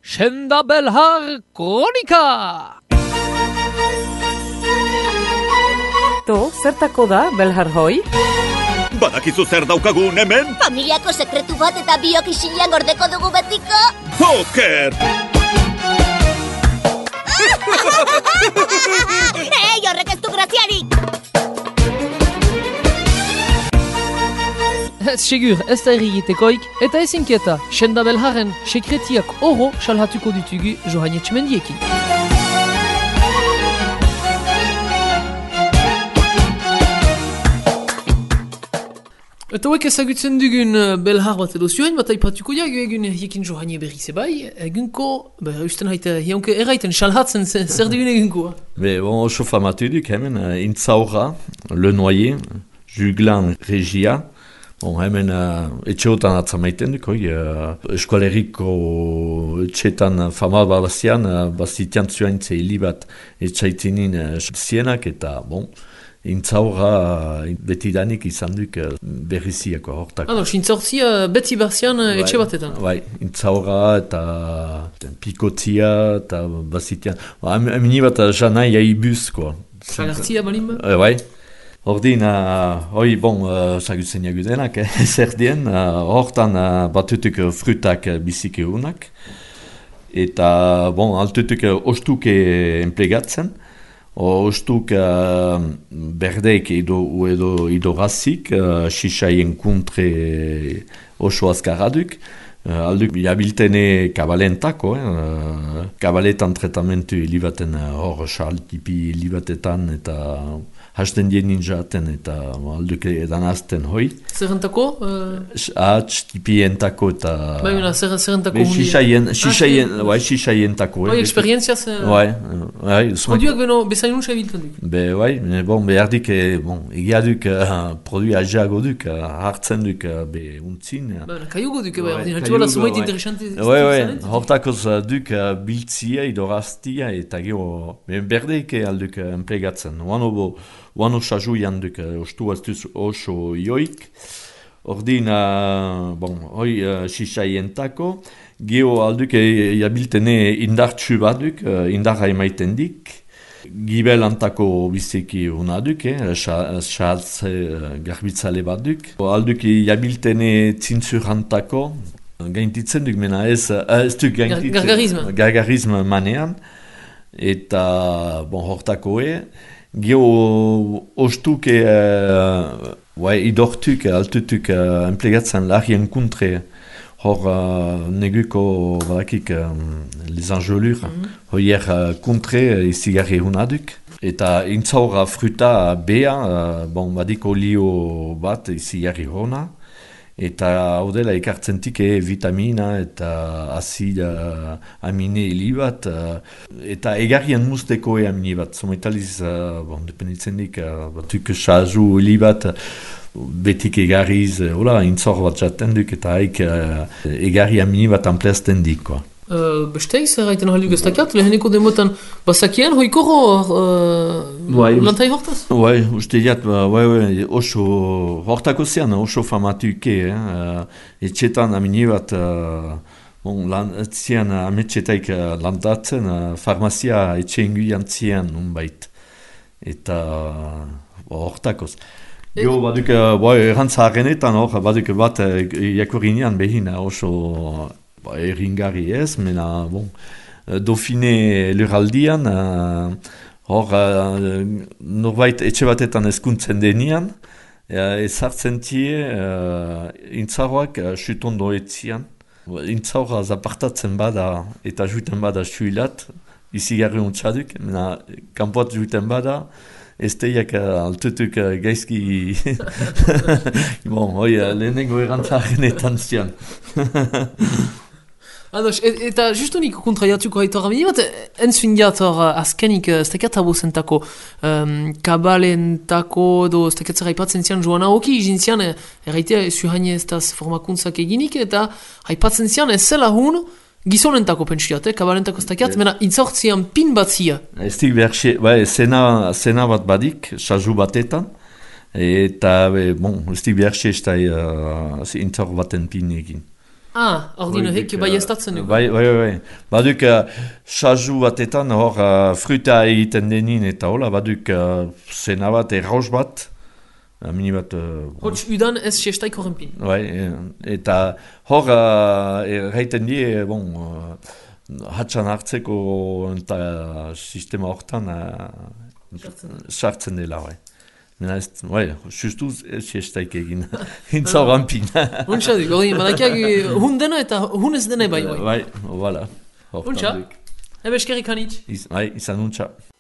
Senda Belhar Kronika! To, zertako da, Belhar hoi? Badakizu zer daukagun hemen? Familiako sekretu bat eta biok isilean gordeko dugu betiko. Joker! Ei, horrek ez du graziarik! Ez segur, ez da errigitekoik, eta ez inkieta, Senda Belharren sekretiak oro salhatuko ditugu Johan Etxemendiekin. Eta hoek ezagutzen dugun Belhar bat edo zioen, bat aipatuko ja, egun hiekin Johanie berri zebai, egunko, usten haite, hionke erraiten salhatzen zer dugun egunko. Bon, oso famatu duk hemen, Intzaura, Le Noyer, Juglan Regia, bon, hemen etxeotan atzamaiten duk, eskualeriko etxetan famal bazian, bazitian zuaintze hili bat etxaitinin zienak, eta bon, Intzaura betidanik izan duk berriziako hortako. Intzaurtzia beti barzian etxe batetan? Bai, Intzaura eta Pikotzia eta bazitian. Amini bat janai jaibuz, koa. Sagartzia balin ba? Bai. Ordin, zagutzen jagudenak, zerdien, hortan batutuk frutak bizike unak. Eta, altutuk ostuke enplegatzen. Ostuk berdeik edo razik, sisaien kontre oso azkarraduk. Alduk jabiltene kabalentako, kabaletan tratamentu hilibaten hor saltipi hilibatetan eta hasten dien ninjaten eta alduk edan azten hoi. Zerrentako? Tipientako eta... Baina, zerrentako hundi? Sisaientako. Bai, eksperientziaz? Bai. Produak beno bezainun sabiltan duk? Behar dik, egia duk, produi ajago duk, hartzen duk, untzin. Kaiugo duk, Txola zumait interesante. Hortakoz duk biltzia, idoraztia, eta gero berdeik alduk enplegatzen. Oano sajuian duk ostu astuz oso joik. Ordin, hoi sisaientako. Gero alduk jabiltene indartsu baduk, indarra emaiten dik. Gibel antako biziki unaduk, xahatz garbitzale baduk. Alduk jabiltene zintzur antako. Gaintitzen duk, mena ez duk gaintitzen. Gargarizma manean. Eta, hortako Geo ostuk idortuk, altutuk enplegatzen larien kontre hor neguko barakik les enjolur, hoier kontre izigarri hunaduk. Eta intzaura fruta bea, badik olio bat izigarri hona. Eta hau dela ekartzentik vitamina eta azid amine hili bat. Eta egarrian musteko amine bat. Zometaliz, dependitzen dik, batuk xazu hili bat, betik egarriz, intzor bat jaten duk, eta haik egarri amine bat amplazten dik. Besteiz, erraiten haluk ez dakiat, leheneko demotan basakien, hoikoro lantai hortaz? Uste diat, oso hortako zean, oso famatuke, etxetan amini bat, zian ametxetaik lantatzen, farmazia etxe inguian zian unbait, eta hortakoz. Jo, baduk, errantza harrenetan hor, baduk bat jakorinean behin oso... Erringarri ez, mena, Dauphine lurraldian, hor, norbait etxe batetan ezkuntzen denian, ezartzen tie, intzaroak sutondo etzian. Intzaroa zapartatzen bada eta juiten bada suilat, izigarri untsaduk, mena, kanpoat juiten bada, ez teiak altutuk gaizki... lehenengo erantzarenetan zian. Eta justunik kontraiatuko haitor amini bat, entzun diator azkenik ez tekat abozentako kabalentako edo ez tekat zer haipatzen zian joana hoki izin zian erraitea zuhaine ez taz formakuntzak eginik eta haipatzen zian ez zela hun gizonentako pentsiat, kabalentako ez tekat, mena intzortzian pin bat zia. Ez dik berxe, zena bat badik, saju batetan, eta ez dik berxe ez da intzor baten pin egin. Ordino hek bai estatzen dugu. Bai. Baduk, saju batetan hor fruta egiten denin eta hola, baduk zena bat, erraus bat, mini bat... Hots udan ez siestaik horren pin. Bai, eta hor erraiten die, hatxan hartzeko eta sistema hortan sartzen dela, bai. Mena ez, justuz ez siestaik egin, hintza horren pin. Untsa duk, badakiak hun dena eta hun ez dena bai. Bai, voilà. Untsa, ebe eskerrik hanitz. Izan untsa.